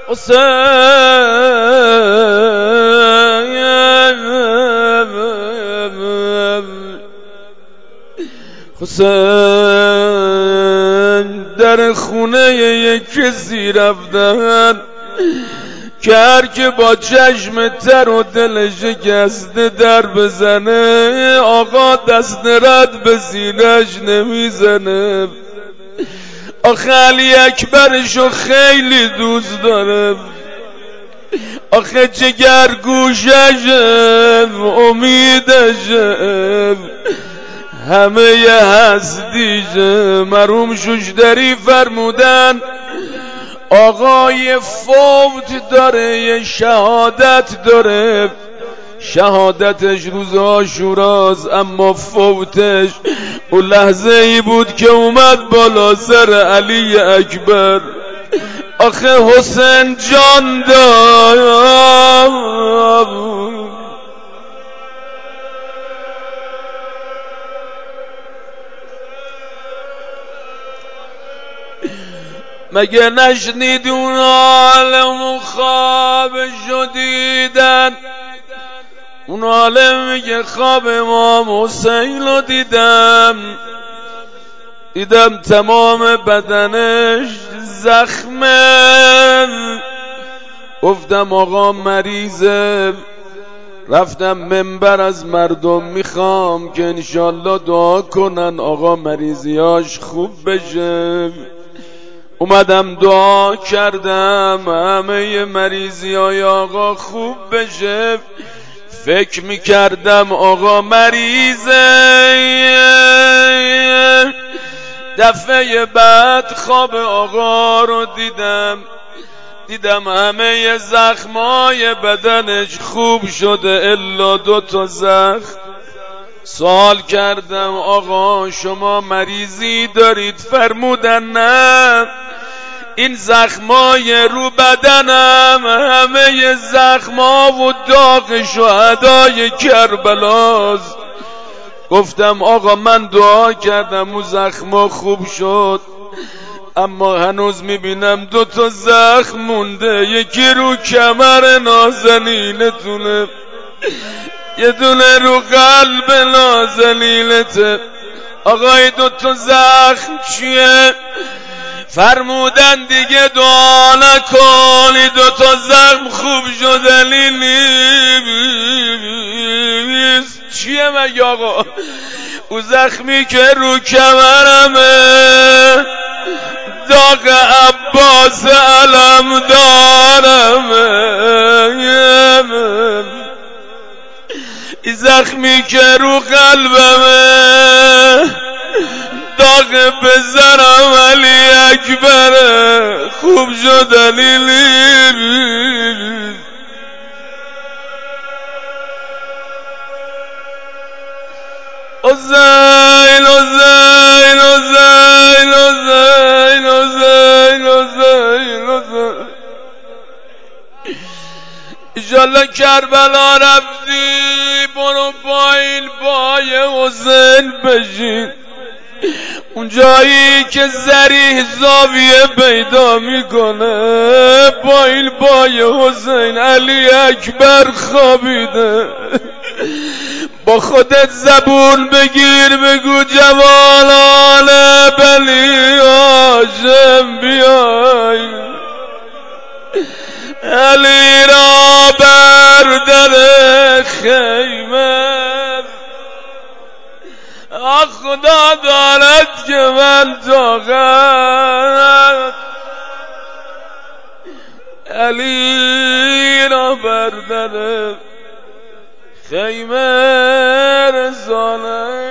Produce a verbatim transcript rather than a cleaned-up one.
حسین در خونه یک کسی رفتن که هر که با چشم تر و دل شکسته در بزنه آقا دست رد به سینه‌اش نمیزنه. آخه علی اکبرشو خیلی دوست داره، آخه جگرگوششه، امیدشه، همه ی هستیشه. مرحوم شوشتری فرمودن آقای فوت داره یه شهادت داره، شهادتش روز عاشوراست، اما فوتش اون لحظه ای بود که اومد بالا سر علی اکبر. آخه حسین جان داد مگه نشنید اون عالم خواب شدیدن؟ اون عالم میگه خواب امام حسین رو دیدم، دیدم تمام بدنش زخمه، گفتم آقا مریضه، رفتم منبر از مردم میخوام که انشالله دعا کنن آقا مریضیاش خوب بشه. اومدم دعا کردم همه مریضی های آقا خوب بشه. فکر میکردم آقا مریضه، دفعه بعد خواب آقا رو دیدم، دیدم همه زخمای بدنش خوب شده الا دو تا زخم. سوال کردم آقا شما مریضی دارید؟ فرمودن نه، این زخمای رو بدنم همه زخما و داغ شهدای کربلاست. گفتم آقا من دعا کردم و زخما خوب شد، اما هنوز میبینم دو تا زخم مونده، یکی رو کمر نازنینتونه، یه دونه رو قلب نازنینته. آقای دو تا زخم چیه؟ فرمودن دیگه دعا نکنی، دو تا زخم خوب شدنی نیست. چیه مگه آقا؟ او زخمی که رو کمرمه، داغ عباس علم دارمه، این زخمی که رو قلبمه، داغ پسرم علی اکبره، خوب شدنی نیست. حسین حسین حسین حسین حسین حسین حسین انشالله کربلا رفتی برو پایین پای حسین بشین، اون جایی که ذریح زاویه پیدا میکنه پایین پای حسین علی اکبر خوابیده. با خودت زبون بگیر بگو جوانان بنی هاشم بیای، علی را بر در خیمه، آه خدا دارد که من طاقت، علی را بر در خیمه رسانم.